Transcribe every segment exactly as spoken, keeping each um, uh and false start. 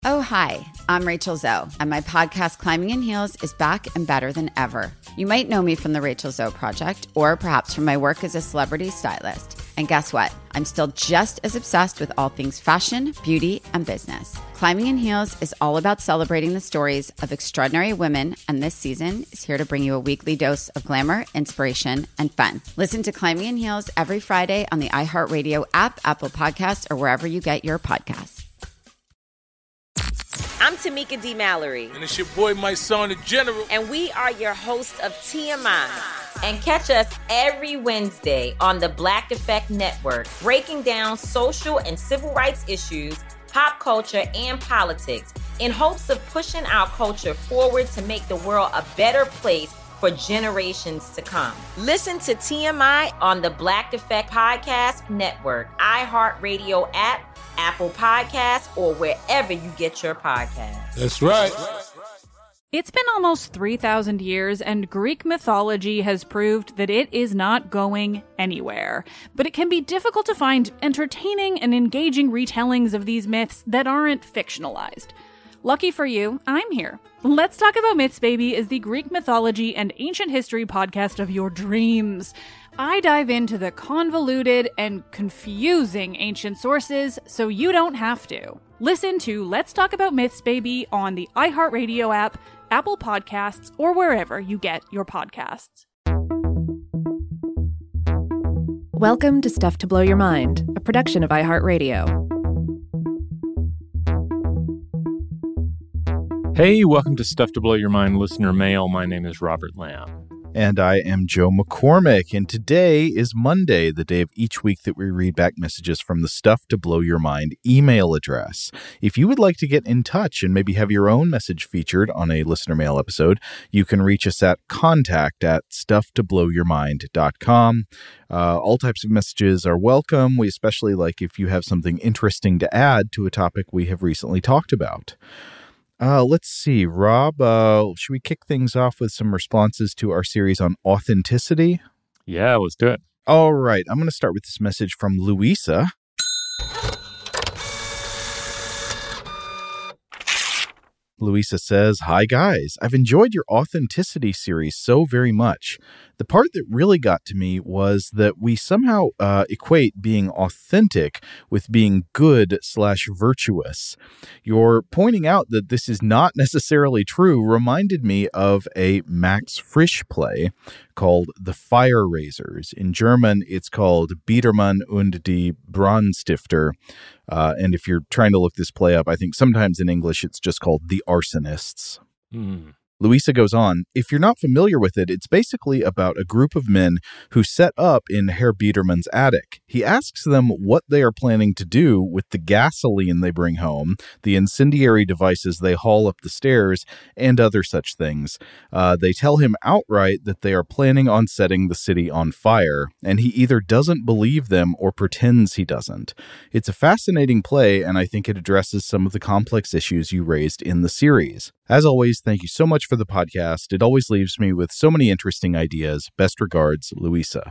Oh, hi, I'm Rachel Zoe, and my podcast, Climbing in Heels, is back and better than ever. You might know me from the Rachel Zoe Project, or perhaps from my work as a celebrity stylist. And guess what? I'm still just as obsessed with all things fashion, beauty, and business. Climbing in Heels is all about celebrating the stories of extraordinary women, and this season is here to bring you a weekly dose of glamour, inspiration, and fun. Listen to Climbing in Heels every Friday on the iHeartRadio app, Apple Podcasts, or wherever you get your podcasts. I'm Tamika D. Mallory. And it's your boy, my son, the General. And we are your hosts of T M I. And catch us every Wednesday on the Black Effect Network, breaking down social and civil rights issues, pop culture, and politics in hopes of pushing our culture forward to make the world a better place for generations to come. Listen to T M I on the Black Effect Podcast Network, iHeartRadio app, Apple Podcasts, or wherever you get your podcasts. That's right. It's been almost three thousand years, and Greek mythology has proved that it is not going anywhere. But it can be difficult to find entertaining and engaging retellings of these myths that aren't fictionalized. Lucky for you, I'm here. Let's Talk About Myths, Baby is the Greek mythology and ancient history podcast of your dreams. I dive into the convoluted and confusing ancient sources so you don't have to. Listen to Let's Talk About Myths, Baby on the iHeartRadio app, Apple Podcasts, or wherever you get your podcasts. Welcome to Stuff to Blow Your Mind, a production of iHeartRadio. Hey, welcome to Stuff to Blow Your Mind listener mail. My name is Robert Lamb. And I am Joe McCormick, and today is Monday, the day of each week that we read back messages from the Stuff to Blow Your Mind email address. If you would like to get in touch and maybe have your own message featured on a listener mail episode, you can reach us at contact at stuff to blow your mind dot com. Uh, all types of messages are welcome. We especially like if you have something interesting to add to a topic we have recently talked about. Uh, let's see, Rob, uh, should we kick things off with some responses to our series on authenticity? Yeah, let's do it. All right, I'm going to start with this message from Louisa. Louisa says, "Hi guys, I've enjoyed your authenticity series so very much. The part that really got to me was that we somehow uh, equate being authentic with being good slash virtuous. Your pointing out that this is not necessarily true reminded me of a Max Frisch play called The Fire Raisers. In German, it's called Biedermann und die Brandstifter. Uh, and if you're trying to look this play up, I think sometimes in English it's just called The Arsonists." Mm. Louisa goes on, "If you're not familiar with it, it's basically about a group of men who set up in Herr Biedermann's attic. He asks them what they are planning to do with the gasoline they bring home, the incendiary devices they haul up the stairs, and other such things. Uh, they tell him outright that they are planning on setting the city on fire, and he either doesn't believe them or pretends he doesn't. It's a fascinating play, and I think it addresses some of the complex issues you raised in the series. As always, thank you so much for the podcast. It always leaves me with so many interesting ideas. Best regards, Louisa."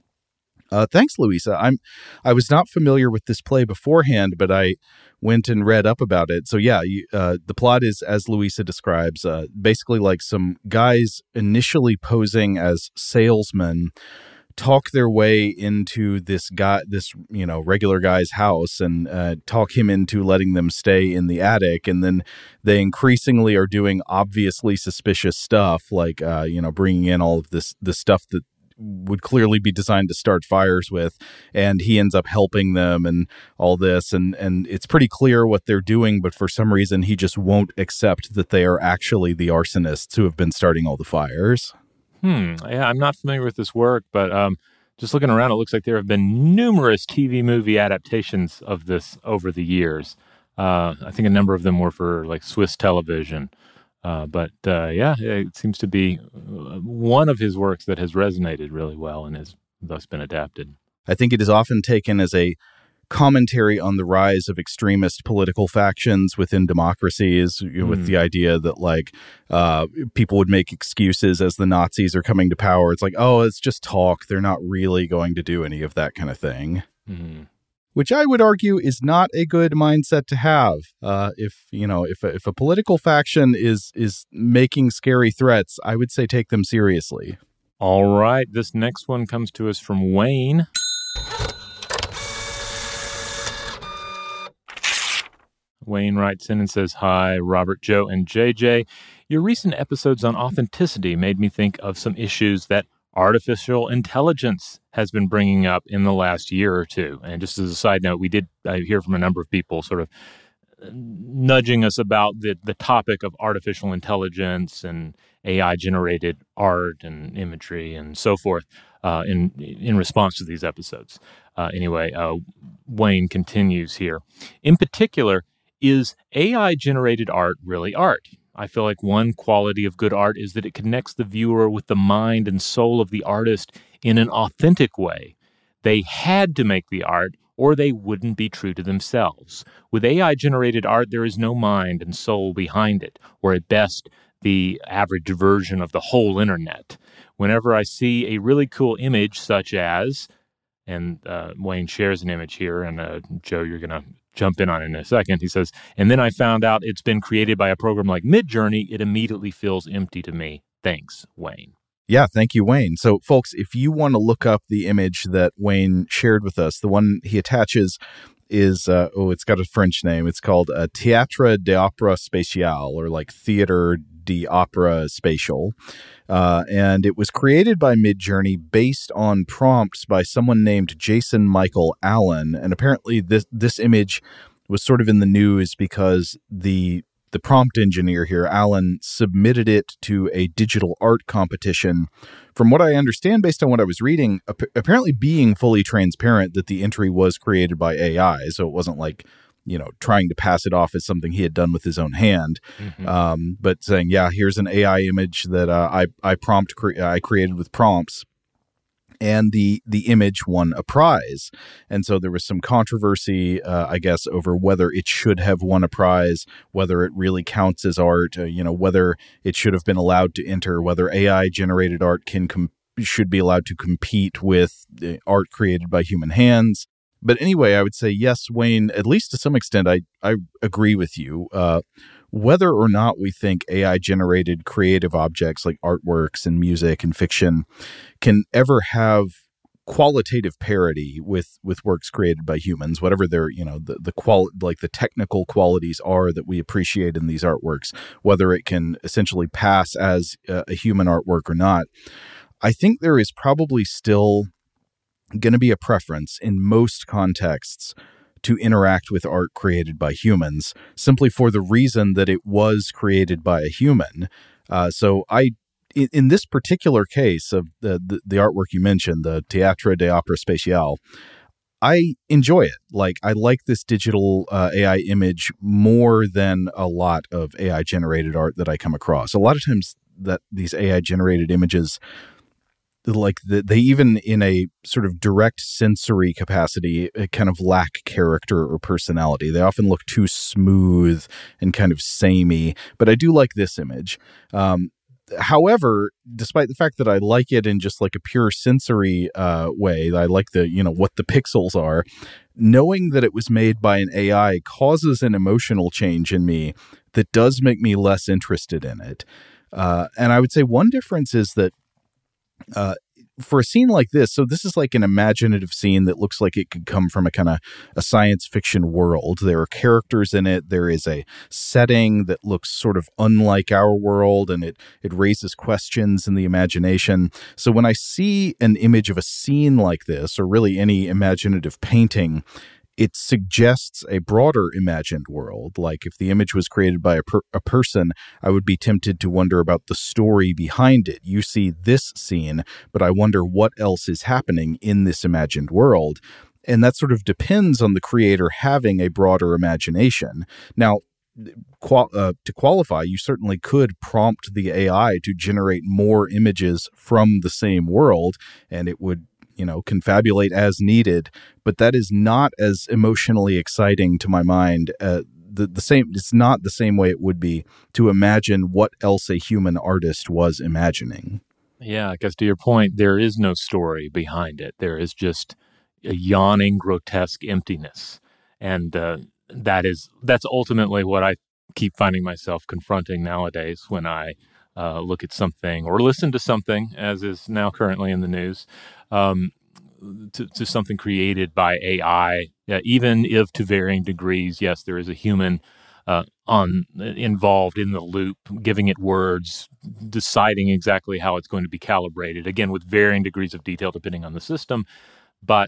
Uh, thanks, Louisa. I'm, I was not familiar with this play beforehand, but I went and read up about it. So yeah, you, uh, the plot is, as Louisa describes, uh, basically like some guys initially posing as salesmen talk their way into this guy, this, you know, regular guy's house and uh, talk him into letting them stay in the attic. And then they increasingly are doing obviously suspicious stuff, like, uh, you know, bringing in all of this, this stuff that would clearly be designed to start fires with. And he ends up helping them and all this. And, and it's pretty clear what they're doing, but for some reason, he just won't accept that they are actually the arsonists who have been starting all the fires. Hmm. Yeah, I'm not familiar with this work, but um, just looking around, it looks like there have been numerous T V movie adaptations of this over the years. Uh, I think a number of them were for like Swiss television. Uh, but uh, yeah, it seems to be one of his works that has resonated really well and has thus been adapted. I think it is often taken as a commentary on the rise of extremist political factions within democracies, you know, mm. with the idea that like uh, people would make excuses as the Nazis are coming to power. It's like, oh, it's just talk. They're not really going to do any of that kind of thing. Mm. which I would argue is not a good mindset to have. Uh, if, you know, if a, if a political faction is is making scary threats, I would say take them seriously. All right. This next one comes to us from Wayne. Wayne writes in and says, "Hi, Robert, Joe, and J J. Your recent episodes on authenticity made me think of some issues that artificial intelligence has been bringing up in the last year or two." And just as a side note, we did I hear from a number of people sort of nudging us about the, the topic of artificial intelligence and A I-generated art and imagery and so forth uh, in in response to these episodes. Uh, anyway, uh, Wayne continues here. In particular, is A I-generated art really art? I feel like one quality of good art is that it connects the viewer with the mind and soul of the artist in an authentic way. They had to make the art, or they wouldn't be true to themselves. With A I-generated art, there is no mind and soul behind it, or at best, the average version of the whole internet. Whenever I see a really cool image such as, and uh, Wayne shares an image here, and uh, Joe, you're going to jump in on it in a second. He says, and then I found out it's been created by a program like Midjourney. It immediately feels empty to me. Thanks, Wayne. Yeah, thank you, Wayne. So, folks, if you want to look up the image that Wayne shared with us, the one he attaches is, uh, oh, it's got a French name. It's called uh, Théâtre d'Opéra Spatial, or like Theater d'Opera Spatial. Uh, and it was created by Midjourney based on prompts by someone named Jason Michael Allen. And apparently this this image was sort of in the news because the the prompt engineer here, Allen, submitted it to a digital art competition. From what I understand, based on what I was reading, ap- apparently being fully transparent that the entry was created by A I. So it wasn't like, you know, trying to pass it off as something he had done with his own hand, mm-hmm. um, but saying, yeah, here's an A I image that uh, I I prompt cre- I created with prompts, and the the image won a prize. And so there was some controversy, uh, I guess, over whether it should have won a prize, whether it really counts as art, uh, you know, whether it should have been allowed to enter, whether A I generated art can com- should be allowed to compete with the art created by human hands. But anyway, I would say, yes, Wayne, at least to some extent, I, I agree with you. Uh, whether or not we think A I-generated creative objects like artworks and music and fiction can ever have qualitative parity with, with works created by humans, whatever their, you know, the, the qual like the technical qualities are that we appreciate in these artworks, whether it can essentially pass as a, a human artwork or not, I think there is probably still going to be a preference in most contexts to interact with art created by humans, simply for the reason that it was created by a human. Uh, so I, in, in this particular case of the, the, the artwork you mentioned, the Théâtre d'Opéra Spatial, I enjoy it. Like, I like this digital uh, A I image more than a lot of A I-generated art that I come across. A lot of times that these A I-generated images, like the, they even in a sort of direct sensory capacity kind of lack character or personality. They often look too smooth and kind of samey, but I do like this image. Um, however, despite the fact that I like it in just like a pure sensory uh, way, I like the, you know, what the pixels are, knowing that it was made by an A I causes an emotional change in me that does make me less interested in it. Uh, and I would say one difference is that Uh, for a scene like this, so this is like an imaginative scene that looks like it could come from a kind of a science fiction world. There are characters in it. There is a setting that looks sort of unlike our world, and it it raises questions in the imagination. So when I see an image of a scene like this, or really any imaginative painting, it suggests a broader imagined world. Like if the image was created by a, per- a person, I would be tempted to wonder about the story behind it. You see this scene, but I wonder what else is happening in this imagined world. And that sort of depends on the creator having a broader imagination. Now, qual- uh, to qualify, you certainly could prompt the A I to generate more images from the same world, and it would, you know, confabulate as needed, but that is not as emotionally exciting to my mind. Uh, the, the same, it's not the same way it would be to imagine what else a human artist was imagining. Yeah, because to your point, there is no story behind it. There is just a yawning, grotesque emptiness. And uh, that is that's ultimately what I keep finding myself confronting nowadays when I uh, look at something or listen to something, as is now currently in the news, um, to, to something created by A I, uh, even if to varying degrees, yes, there is a human uh, on involved in the loop, giving it words, deciding exactly how it's going to be calibrated, again, with varying degrees of detail depending on the system. But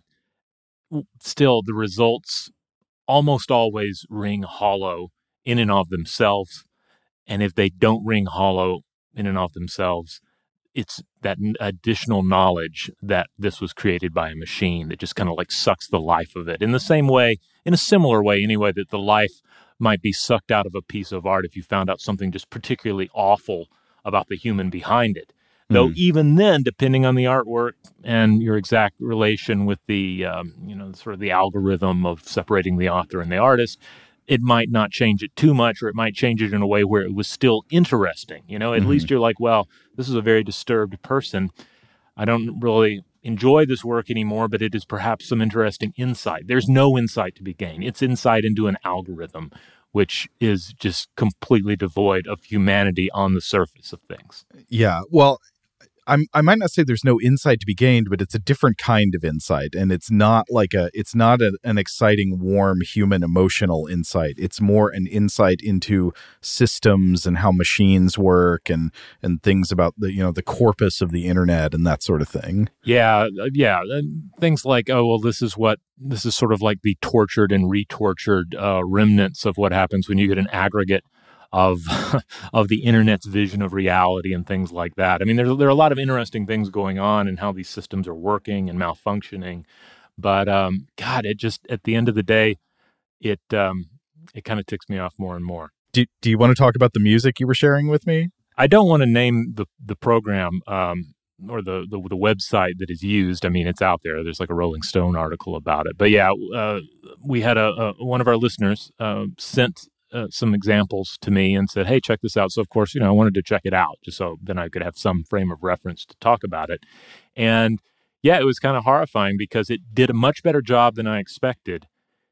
still, the results almost always ring hollow in and of themselves. And if they don't ring hollow in and of themselves, it's that n- additional knowledge that this was created by a machine that just kind of like sucks the life of it. In the same way, in a similar way anyway, that the life might be sucked out of a piece of art if you found out something just particularly awful about the human behind it. Though mm. even then, depending on the artwork and your exact relation with the, um, you know, sort of the algorithm of separating the author and the artist, it might not change it too much, or it might change it in a way where it was still interesting. You know, at mm-hmm. least you're like, well, this is a very disturbed person. I don't really enjoy this work anymore, but it is perhaps some interesting insight. There's no insight to be gained. It's insight into an algorithm, which is just completely devoid of humanity on the surface of things. Yeah, well, I'm, I might not say there's no insight to be gained, but it's a different kind of insight, and it's not like a, it's not a, an exciting, warm, human, emotional insight. It's more an insight into systems and how machines work, and and things about the, you know, the corpus of the internet and that sort of thing. Yeah, yeah, things like, oh well, this is what this is sort of like the tortured and retortured uh, remnants of what happens when you get an aggregate of of the internet's vision of reality and things like that. I mean, there, there are a lot of interesting things going on in how these systems are working and malfunctioning. But, um, God, it just, at the end of the day, it um, it kind of ticks me off more and more. Do, do you want to talk about the music you were sharing with me? I don't want to name the, the program um, or the, the, the website that is used. I mean, it's out there. There's like a Rolling Stone article about it. But yeah, uh, we had a, a one of our listeners uh, sent Uh, some examples to me and said, hey, check this out. So, of course, you know, I wanted to check it out just so then I could have some frame of reference to talk about it. And yeah, it was kind of horrifying because it did a much better job than I expected.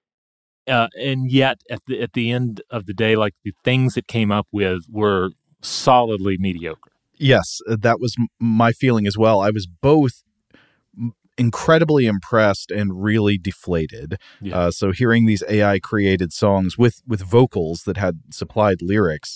Uh, and yet at the, at the end of the day, like the things it came up with were solidly mediocre. Yes, that was m- my feeling as well. I was both incredibly impressed and really deflated. Yeah. Uh, so hearing these A I created songs with, with vocals that had supplied lyrics,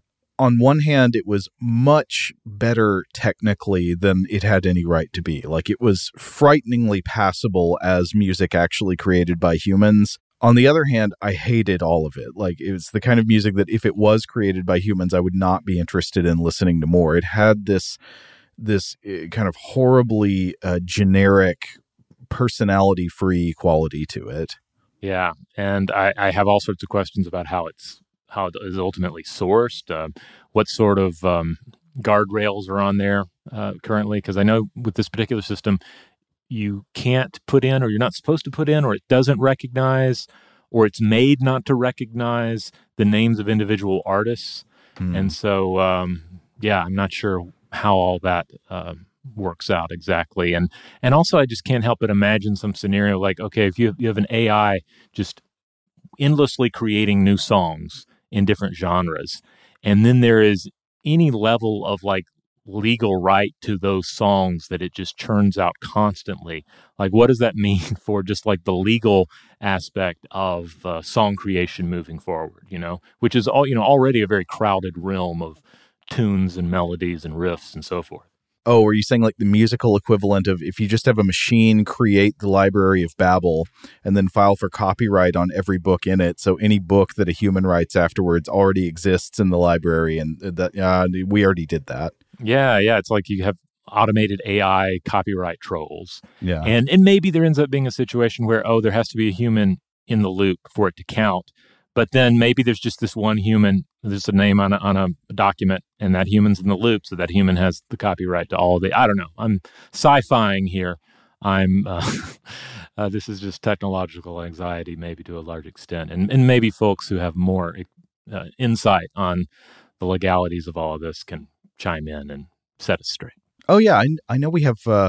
on one hand, it was much better technically than it had any right to be. Like, it was frighteningly passable as music actually created by humans. On the other hand, I hated all of it. Like, it was the kind of music that if it was created by humans, I would not be interested in listening to more. It had this this kind of horribly uh, generic, personality-free quality to it. Yeah, and I, I have all sorts of questions about how it's how it is ultimately sourced, uh, what sort of um, guardrails are on there uh, currently, because I know with this particular system, you can't put in, or you're not supposed to put in, or it doesn't recognize, or it's made not to recognize the names of individual artists. Hmm. And so, um, yeah, I'm not sure how all that uh, works out exactly. And and also I just can't help but imagine some scenario like, okay, if you, you have an A I just endlessly creating new songs in different genres, and then there is any level of like legal right to those songs that it just churns out constantly. Like, what does that mean for just like the legal aspect of uh, song creation moving forward, you know, which is all, you know, already a very crowded realm of tunes and melodies and riffs and so forth. Oh, are you saying like the musical equivalent of if you just have a machine create the Library of Babel and then file for copyright on every book in it, so any book that a human writes afterwards already exists in the library, and that uh, we already did that. Yeah, yeah. It's like you have automated A I copyright trolls. Yeah. And, and maybe there ends up being a situation where, oh, there has to be a human in the loop for it to count. But then maybe there's just this one human, there's a name on a, on a document, and that human's in the loop, so that human has the copyright to all the, I don't know, I'm sci-fiing here. I'm, uh, uh, this is just technological anxiety, maybe to a large extent. And, and maybe folks who have more uh, insight on the legalities of all of this can chime in and set us straight. Oh, yeah. I, I know we have uh,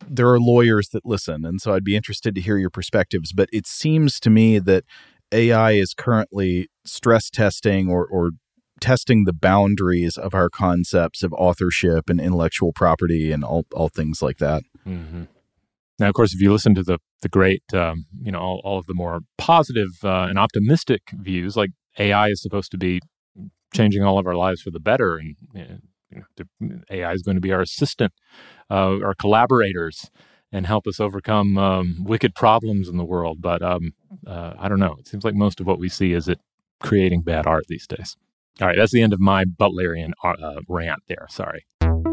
there are lawyers that listen, and so I'd be interested to hear your perspectives. But it seems to me that A I is currently stress testing or, or testing the boundaries of our concepts of authorship and intellectual property and all, all things like that. Mm-hmm. Now, of course, if you listen to the the great, um, you know, all, all of the more positive uh, and optimistic views, like A I is supposed to be changing all of our lives for the better, and you know, the, A I is going to be our assistant, uh, our collaborators, and help us overcome um, wicked problems in the world. But um, uh, I don't know. It seems like most of what we see is it creating bad art these days. All right, that's the end of my Butlerian uh, rant there. Sorry.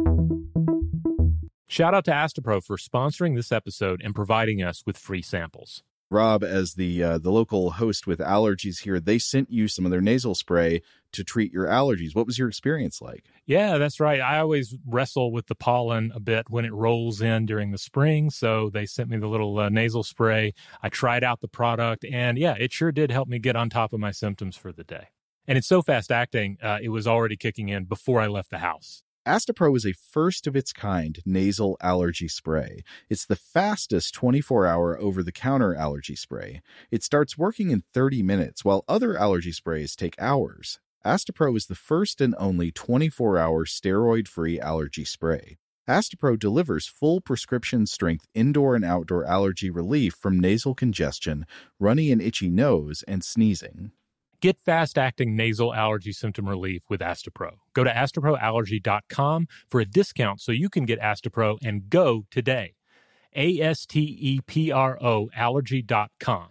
Shout out to Astepro for sponsoring this episode and providing us with free samples. Rob, as the uh, the local host with allergies here, they sent you some of their nasal spray to treat your allergies. What was your experience like? Yeah, that's right. I always wrestle with the pollen a bit when it rolls in during the spring, so they sent me the little uh, nasal spray. I tried out the product, and yeah, it sure did help me get on top of my symptoms for the day. And it's so fast-acting, uh, it was already kicking in before I left the house. Astepro is a first-of-its-kind nasal allergy spray. It's the fastest twenty-four hour over-the-counter allergy spray. It starts working in thirty minutes, while other allergy sprays take hours. Astepro is the first and only twenty-four hour steroid-free allergy spray. Astepro delivers full prescription-strength indoor and outdoor allergy relief from nasal congestion, runny and itchy nose, and sneezing. Get fast-acting nasal allergy symptom relief with Astepro. Go to astepro allergy dot com for a discount so you can get Astepro and go today. A S T E P R O allergy dot com.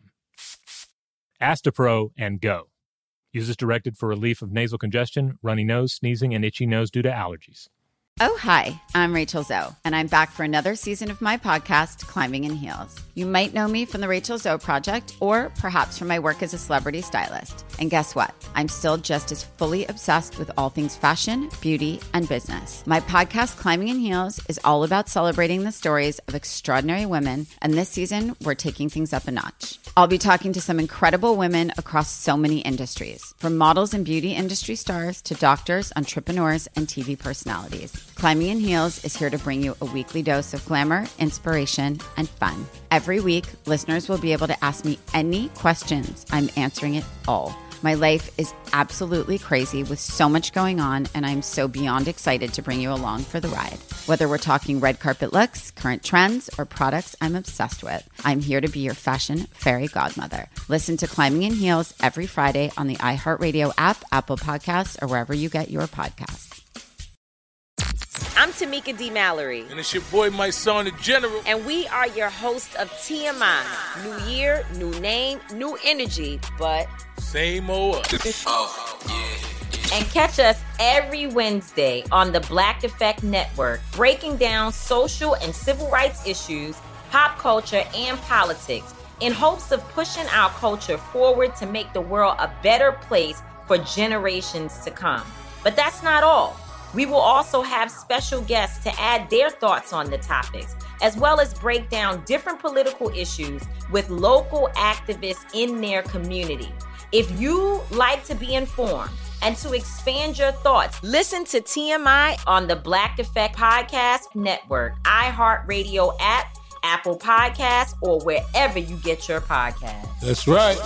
Astepro and go. Use as directed for relief of nasal congestion, runny nose, sneezing, and itchy nose due to allergies. Oh, hi, I'm Rachel Zoe, and I'm back for another season of my podcast, Climbing in Heels. You might know me from the Rachel Zoe Project, or perhaps from my work as a celebrity stylist. And guess what? I'm still just as fully obsessed with all things fashion, beauty, and business. My podcast, Climbing in Heels, is all about celebrating the stories of extraordinary women, and this season, we're taking things up a notch. I'll be talking to some incredible women across so many industries, from models and beauty industry stars to doctors, entrepreneurs, and T V personalities. Climbing in Heels is here to bring you a weekly dose of glamour, inspiration, and fun. Every week, listeners will be able to ask me any questions. I'm answering it all. My life is absolutely crazy with so much going on, and I'm so beyond excited to bring you along for the ride. Whether we're talking red carpet looks, current trends, or products I'm obsessed with, I'm here to be your fashion fairy godmother. Listen to Climbing in Heels every Friday on the iHeartRadio app, Apple Podcasts, or wherever you get your podcasts. I'm Tamika D. Mallory. And it's your boy, my son, the General. And we are your hosts of T M I. New year, new name, new energy, but same old us. Oh, yeah. And catch us every Wednesday on the Black Effect Network, breaking down social and civil rights issues, pop culture, and politics in hopes of pushing our culture forward to make the world a better place for generations to come. But that's not all. We will also have special guests to add their thoughts on the topics, as well as break down different political issues with local activists in their community. If you like to be informed and to expand your thoughts, listen to T M I on the Black Effect Podcast Network, iHeartRadio app, Apple Podcasts, or wherever you get your podcasts. That's right.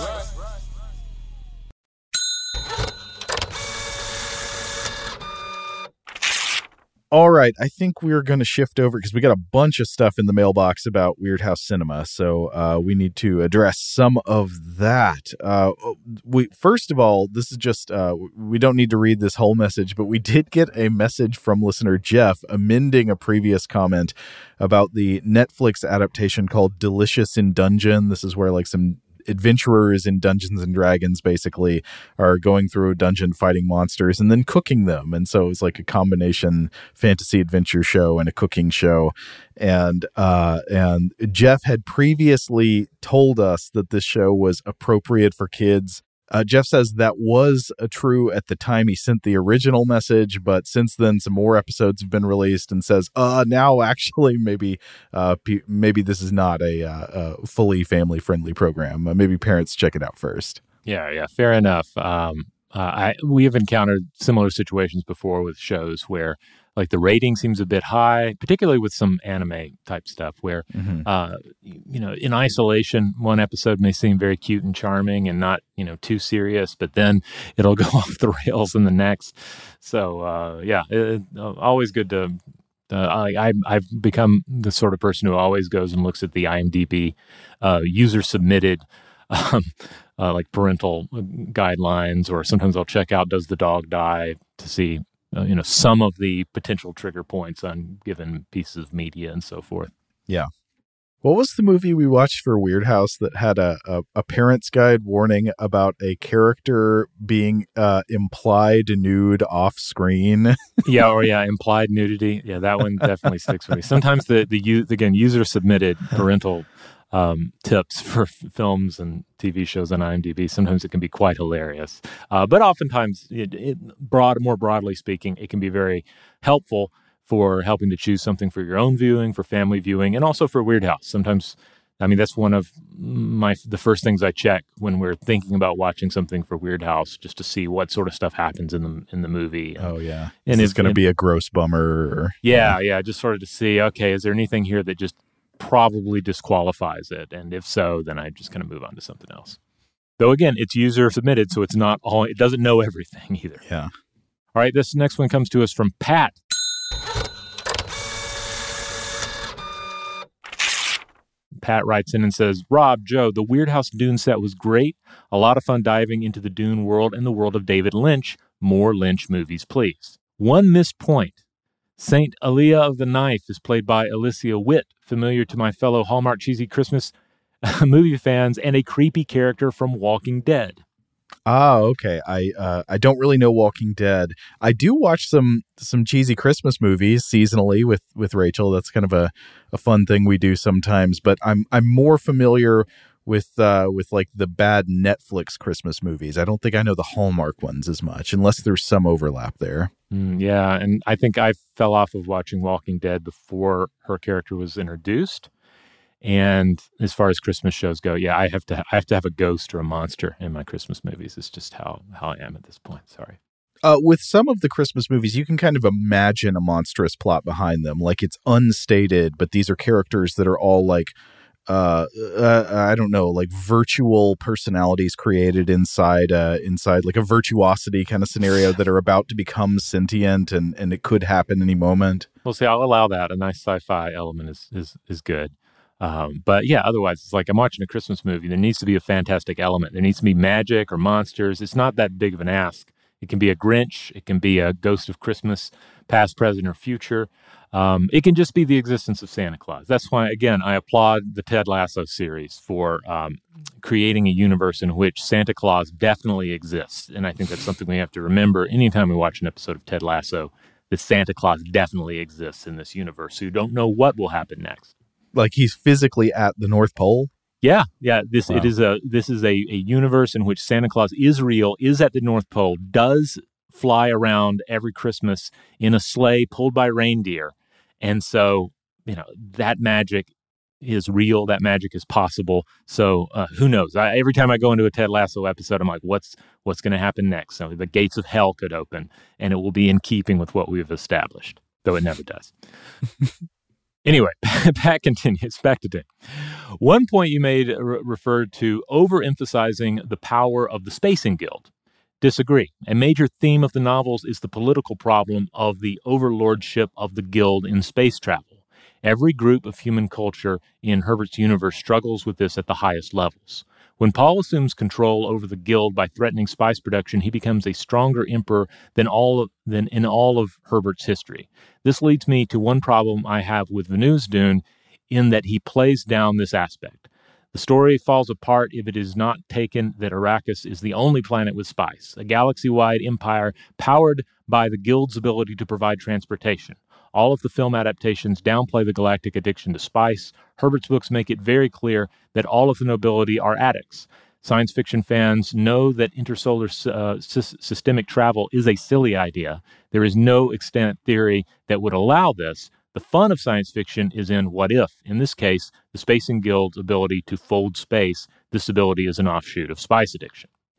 All right, I think we're going to shift over because we got a bunch of stuff in the mailbox about Weird House Cinema, so uh, we need to address some of that. Uh, we first of all, this is just uh, we don't need to read this whole message, but we did get a message from listener Jeff amending a previous comment about the Netflix adaptation called Delicious in Dungeon. This is where like some adventurers in Dungeons and Dragons basically are going through a dungeon fighting monsters and then cooking them. And so it's like a combination fantasy adventure show and a cooking show. And uh, and Jeff had previously told us that this show was appropriate for kids. Uh, Jeff says that was uh, true at the time he sent the original message, but since then some more episodes have been released, and says, uh, now actually maybe uh, p- maybe this is not a, uh, a fully family-friendly program. Uh, maybe parents check it out first. Yeah, yeah, fair enough. Um, Uh, I we have encountered similar situations before with shows where like the rating seems a bit high, particularly with some anime type stuff where, mm-hmm. uh, you know, in isolation, one episode may seem very cute and charming and not, you know, too serious, but then it'll go off the rails in the next. So, uh, yeah, it, it, always good to, uh, I, I, I've become the sort of person who always goes and looks at the IMDb uh, user submitted um, uh, like parental guidelines, or sometimes I'll check out, does the dog die, to see Uh, you know, some of the potential trigger points on given pieces of media and so forth. Yeah. What was the movie we watched for Weird House that had a, a, a parent's guide warning about a character being uh, implied nude off screen? yeah, or yeah, implied nudity. Yeah, that one definitely sticks with me. Sometimes the, the again, user submitted parental Um, tips for f- films and T V shows on IMDb. Sometimes it can be quite hilarious, uh, but oftentimes, it, it, broad, more broadly speaking, it can be very helpful for helping to choose something for your own viewing, for family viewing, and also for Weird House. Sometimes, I mean, that's one of my the first things I check when we're thinking about watching something for Weird House, just to see what sort of stuff happens in the in the movie. Oh yeah, and it's going to be a gross bummer. Or, yeah, yeah, just sort of to see, okay, is there anything here that just probably disqualifies it, and if so, then I just kind of move on to something else. Though again, it's user submitted, so it's not all, it doesn't know everything either. Yeah. All right, this next one comes to us from Pat. Pat writes in and says, Rob, Joe, the Weird House Dune set was great. A lot of fun diving into the Dune world and the world of David Lynch. More Lynch movies, please. One missed point. Saint Alia of the Knife is played by Alicia Witt, familiar to my fellow Hallmark Cheesy Christmas movie fans, and a creepy character from Walking Dead. Ah, okay. I uh, I don't really know Walking Dead. I do watch some some cheesy Christmas movies seasonally with, with Rachel. That's kind of a, a fun thing we do sometimes. But I'm I'm more familiar with uh, with like the bad Netflix Christmas movies. I don't think I know the Hallmark ones as much, unless there's some overlap there. Mm, yeah, and I think I fell off of watching Walking Dead before her character was introduced. And as far as Christmas shows go, yeah, I have to I have to have a ghost or a monster in my Christmas movies. It's just how, how I am at this point. Sorry. Uh, with some of the Christmas movies, you can kind of imagine a monstrous plot behind them. Like it's unstated, but these are characters that are all like, uh, uh I don't know, like virtual personalities created inside uh inside like a virtuosity kind of scenario that are about to become sentient, and and it could happen any moment. Well, see, I'll allow that. A nice sci-fi element is is is good. Um, but yeah, otherwise it's like I'm watching a Christmas movie. There needs to be a fantastic element. There needs to be magic or monsters. It's not that big of an ask. It can be a Grinch. It can be a Ghost of Christmas, past, present, or future. Um, it can just be the existence of Santa Claus. That's why, again, I applaud the Ted Lasso series for um, creating a universe in which Santa Claus definitely exists. And I think that's something we have to remember anytime we watch an episode of Ted Lasso, that Santa Claus definitely exists in this universe. So you don't know what will happen next. Like he's physically at the North Pole? Yeah, yeah. This wow. it is a this is a, a universe in which Santa Claus is real, is at the North Pole, does fly around every Christmas in a sleigh pulled by reindeer. And so, you know, that magic is real. That magic is possible. So uh, who knows? I, every time I go into a Ted Lasso episode, I'm like, what's what's going to happen next? So the gates of hell could open, and it will be in keeping with what we've established, though it never does. Anyway, Pat continues. Back to Tim. One point you made re- referred to overemphasizing the power of the Spacing Guild. Disagree. A major theme of the novels is the political problem of the overlordship of the Guild in space travel. Every group of human culture in Herbert's universe struggles with this at the highest levels. When Paul assumes control over the Guild by threatening spice production, he becomes a stronger emperor than all of, than in all of Herbert's history. This leads me to one problem I have with Venu's Dune, in that he plays down this aspect. The story falls apart if it is not taken that Arrakis is the only planet with spice, a galaxy-wide empire powered by the Guild's ability to provide transportation. All of the film adaptations downplay the galactic addiction to spice. Herbert's books make it very clear that all of the nobility are addicts. Science fiction fans know that intersolar uh, sy- systemic travel is a silly idea. There is no extant theory that would allow this. The fun of science fiction is in what if. In this case, the Spacing Guild's ability to fold space, this ability is an offshoot of spice addiction.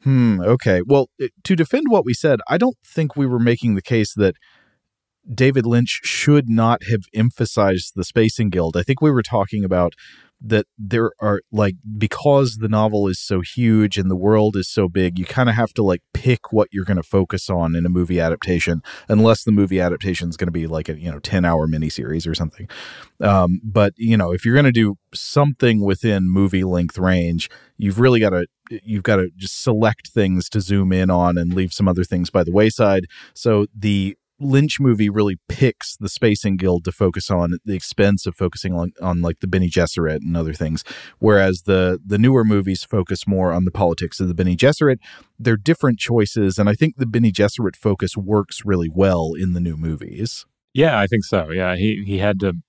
Hmm. Okay. Well, to defend what we said, I don't think we were making the case that David Lynch should not have emphasized the Spacing Guild. I think we were talking about that there are, like, because the novel is so huge and the world is so big, you kind of have to, like, pick what you're going to focus on in a movie adaptation, unless the movie adaptation is going to be like a, you know, ten hour miniseries or something. Um, but, you know, if you're going to do something within movie length range, you've really got to, you've got to just select things to zoom in on and leave some other things by the wayside. So the Lynch movie really picks the Spacing Guild to focus on at the expense of focusing on, on like the Bene Gesserit and other things. Whereas the, the newer movies focus more on the politics of the Bene Gesserit. They're different choices. And I think the Bene Gesserit focus works really well in the new movies. Yeah, I think so. Yeah, he, he had to,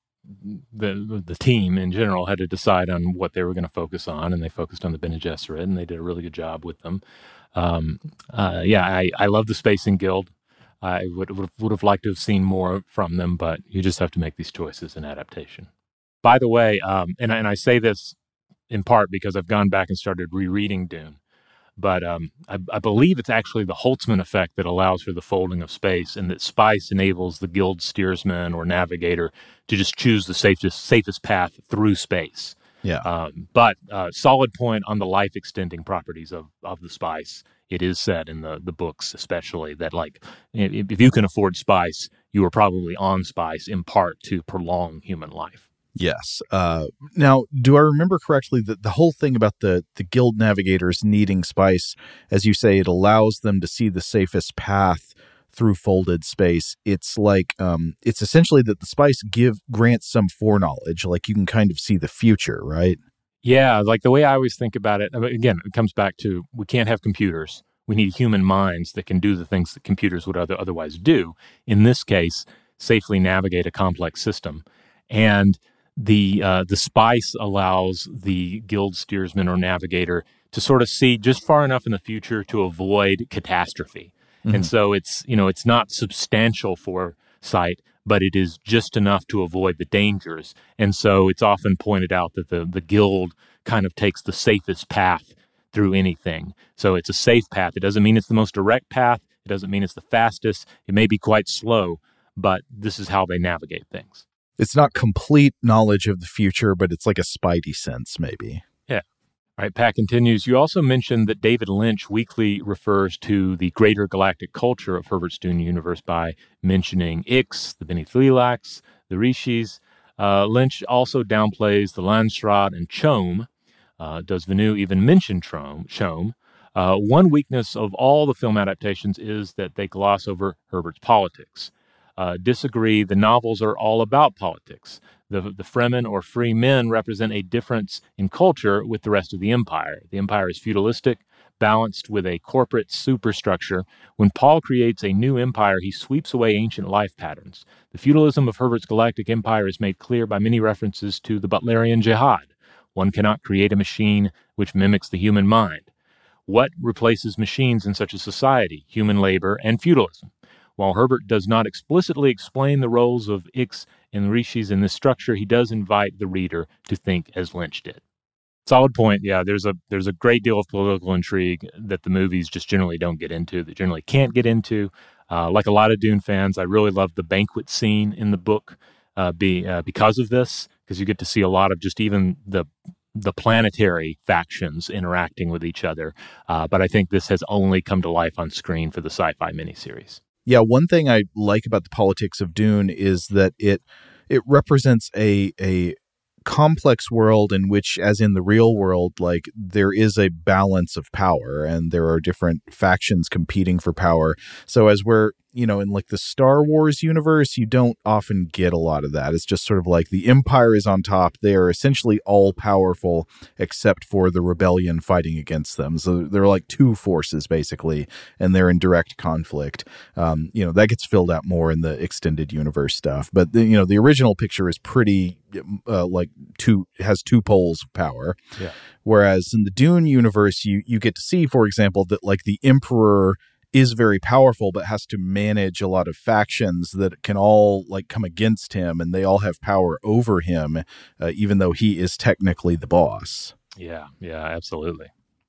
the the team in general had to decide on what they were going to focus on, and they focused on the Bene Gesserit, and they did a really good job with them. Um, uh, yeah, I, I love the Spacing Guild. I would, would would have liked to have seen more from them, but you just have to make these choices in adaptation. By the way, um, and, and I say this in part because I've gone back and started rereading Dune, but um, I, I believe it's actually the Holtzman effect that allows for the folding of space, and that spice enables the guild steersman or navigator to just choose the safest safest path through space. Yeah. Um, but uh, solid point on the life extending properties of, of the spice. It is said in the, the books, especially, that, like, if, if you can afford spice, you are probably on spice in part to prolong human life. Yes. Uh, now, do I remember correctly that the whole thing about the, the guild navigators needing spice, as you say, it allows them to see the safest path through folded space? It's like, um, it's essentially that the spice give grants some foreknowledge, like you can kind of see the future, right? Yeah, like the way I always think about it, again, it comes back to we can't have computers. We need human minds that can do the things that computers would other, otherwise do. In this case, safely navigate a complex system. And the uh, the spice allows the guild steersman or navigator to sort of see just far enough in the future to avoid catastrophe. Mm-hmm. And so it's, you know, it's not substantial foresight, but it is just enough to avoid the dangers. And so it's often pointed out that the, the guild kind of takes the safest path through anything. So it's a safe path. It doesn't mean it's the most direct path. It doesn't mean it's the fastest. It may be quite slow, but this is how they navigate things. It's not complete knowledge of the future, but it's like a spidey sense, maybe. Yeah. All right, Pat continues. You also mentioned that David Lynch weakly refers to the greater galactic culture of Herbert's Dune universe by mentioning Ix, the Bene Thlilax, the Rishis. Uh, Lynch also downplays the Landsraad and Chom. Uh, does Villeneuve even mention Chom? Chom? Uh, one weakness of all the film adaptations is that they gloss over Herbert's politics. Uh, disagree, the novels are all about politics. The, the Fremen or free men represent a difference in culture with the rest of the empire. The empire is feudalistic, balanced with a corporate superstructure. When Paul creates a new empire, he sweeps away ancient life patterns. The feudalism of Herbert's galactic empire is made clear by many references to the Butlerian Jihad. One cannot create a machine which mimics the human mind. What replaces machines in such a society? Human labor and feudalism. While Herbert does not explicitly explain the roles of Ix and Rishis in this structure, he does invite the reader to think as Lynch did. Solid point. Yeah, there's a there's a great deal of political intrigue that the movies just generally don't get into, that generally can't get into. Uh, like a lot of Dune fans, I really love the banquet scene in the book uh, be, uh, because of this, because you get to see a lot of just even the the planetary factions interacting with each other. Uh, but I think this has only come to life on screen for the sci-fi miniseries. Yeah, one thing I like about the politics of Dune is that it it represents a a complex world in which, as in the real world, like there is a balance of power and there are different factions competing for power. So as we're, you know, in like the Star Wars universe, you don't often get a lot of that. It's just sort of like the Empire is on top. They are essentially all powerful except for the rebellion fighting against them. So they're like two forces basically, and they're in direct conflict. Um, you know, that gets filled out more in the extended universe stuff. But the, you know, the original picture is pretty uh, like two has two poles of power. Yeah. Whereas in the Dune universe, you you get to see, for example, that like the Emperor is very powerful, but has to manage a lot of factions that can all like come against him, and they all have power over him, uh, even though he is technically the boss. Yeah, yeah, absolutely.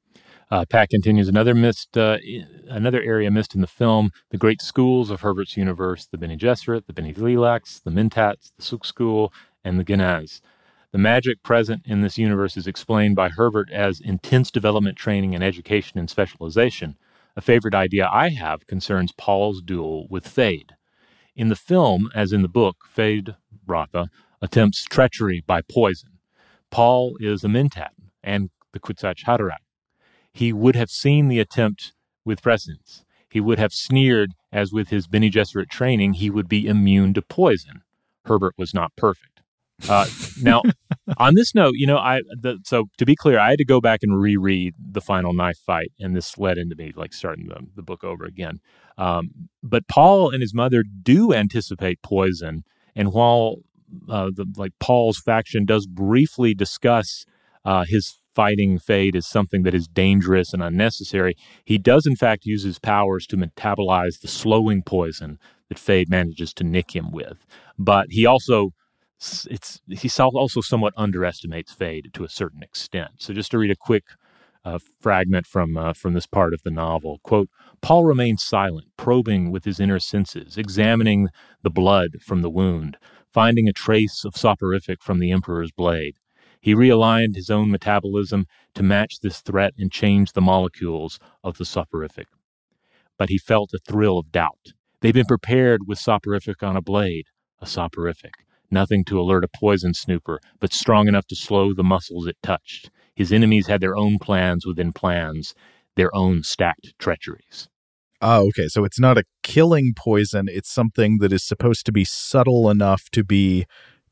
Uh, Pat continues, another missed, uh, another area missed in the film, the great schools of Herbert's universe, the Bene Gesserit, the Bene Lilacs, the Mentats, the Suk School, and the Genaz. The magic present in this universe is explained by Herbert as intense development training and education and specialization. A favorite idea I have concerns Paul's duel with Fade. In the film, as in the book, Fade, Rotha, attempts treachery by poison. Paul is a Mentat and the Kwisatz Haderach. He would have seen the attempt with prescience. He would have sneered, as with his Bene Gesserit training, he would be immune to poison. Herbert was not perfect. Uh, now, on this note, you know, I the, so to be clear, I had to go back and reread the final knife fight, and this led into me like starting the, the book over again. Um, but Paul and his mother do anticipate poison, and while uh, the like Paul's faction does briefly discuss uh, his fighting Fade is something that is dangerous and unnecessary, he does in fact use his powers to metabolize the slowing poison that Fade manages to nick him with. But he also it's he also somewhat underestimates Fade to a certain extent. So just to read a quick uh, fragment from uh, from this part of the novel, quote, Paul remained silent, probing with his inner senses, examining the blood from the wound, finding a trace of soporific from the Emperor's blade. He realigned his own metabolism to match this threat and change the molecules of the soporific. But he felt a thrill of doubt. They'd been prepared with soporific on a blade, a soporific, nothing to alert a poison snooper, but strong enough to slow the muscles it touched. His enemies had their own plans within plans, their own stacked treacheries. Oh, okay. So it's not a killing poison. It's something that is supposed to be subtle enough to be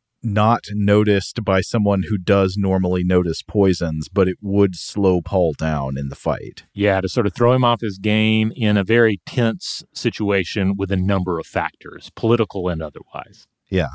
not noticed by someone who does normally notice poisons, but it would slow Paul down in the fight. Yeah, to sort of throw him off his game in a very tense situation with a number of factors, political and otherwise. Yeah.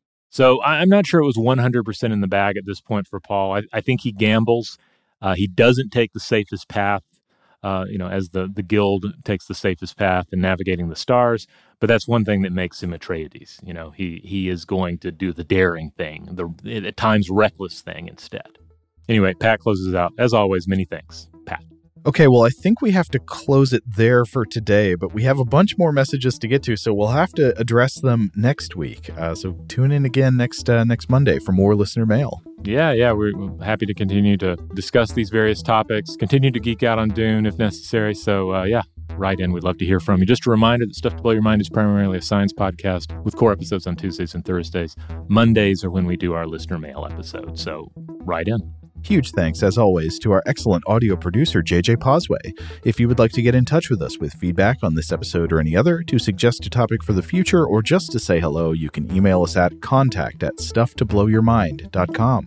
So I'm not sure it was one hundred percent in the bag at this point for Paul. I, I think he gambles. Uh, he doesn't take the safest path, uh, you know, as the, the guild takes the safest path in navigating the stars. But that's one thing that makes him Atreides. You know, he he is going to do the daring thing, the at times reckless thing instead. Anyway, Pat closes out. As always, many thanks, Pat. Okay, well, I think we have to close it there for today, but we have a bunch more messages to get to, so we'll have to address them next week. Uh, so tune in again next uh, next Monday for more listener mail. Yeah, yeah, we're happy to continue to discuss these various topics, continue to geek out on Dune if necessary. So, uh, yeah, write in. We'd love to hear from you. Just a reminder that Stuff to Blow Your Mind is primarily a science podcast with core episodes on Tuesdays and Thursdays. Mondays are when we do our listener mail episode. So write in. Huge thanks, as always, to our excellent audio producer, J J Posway. If you would like to get in touch with us with feedback on this episode or any other, to suggest a topic for the future, or just to say hello, you can email us at contact at stuff to blow your mind dot com.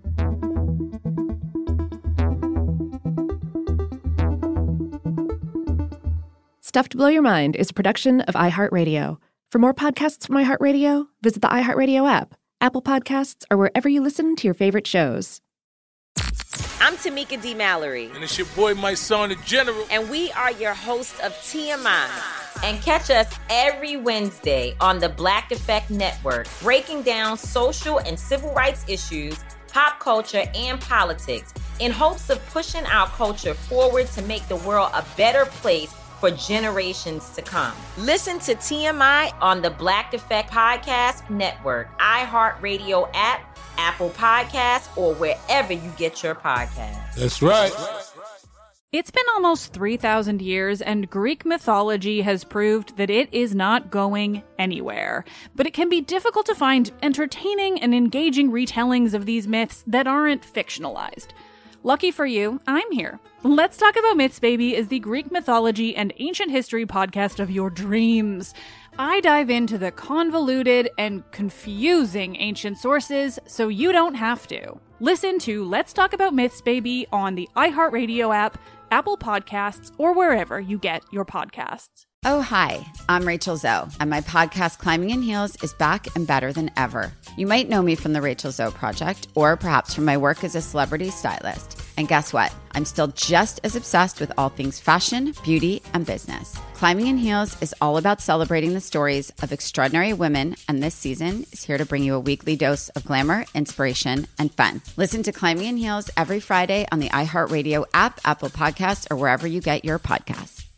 Stuff to Blow Your Mind is a production of iHeartRadio. For more podcasts from iHeartRadio, visit the iHeartRadio app, Apple Podcasts, or wherever you listen to your favorite shows. I'm Tamika D. Mallory. And it's your boy, my son, the General. And we are your hosts of T M I. And catch us every Wednesday on the Black Effect Network, breaking down social and civil rights issues, pop culture, and politics in hopes of pushing our culture forward to make the world a better place for generations to come. Listen to T M I on the Black Effect Podcast Network, iHeartRadio app, Apple Podcasts, or wherever you get your podcasts. That's right. It's been almost three thousand years, and Greek mythology has proved that it is not going anywhere. But it can be difficult to find entertaining and engaging retellings of these myths that aren't fictionalized. Lucky for you, I'm here. Let's Talk About Myths, Baby is the Greek mythology and ancient history podcast of your dreams. I dive into the convoluted and confusing ancient sources so you don't have to. Listen to Let's Talk About Myths, Baby on the iHeartRadio app, Apple Podcasts, or wherever you get your podcasts. Oh, hi, I'm Rachel Zoe, and my podcast, Climbing in Heels, is back and better than ever. You might know me from the Rachel Zoe Project, or perhaps from my work as a celebrity stylist. And guess what? I'm still just as obsessed with all things fashion, beauty, and business. Climbing in Heels is all about celebrating the stories of extraordinary women, and this season is here to bring you a weekly dose of glamour, inspiration, and fun. Listen to Climbing in Heels every Friday on the iHeartRadio app, Apple Podcasts, or wherever you get your podcasts.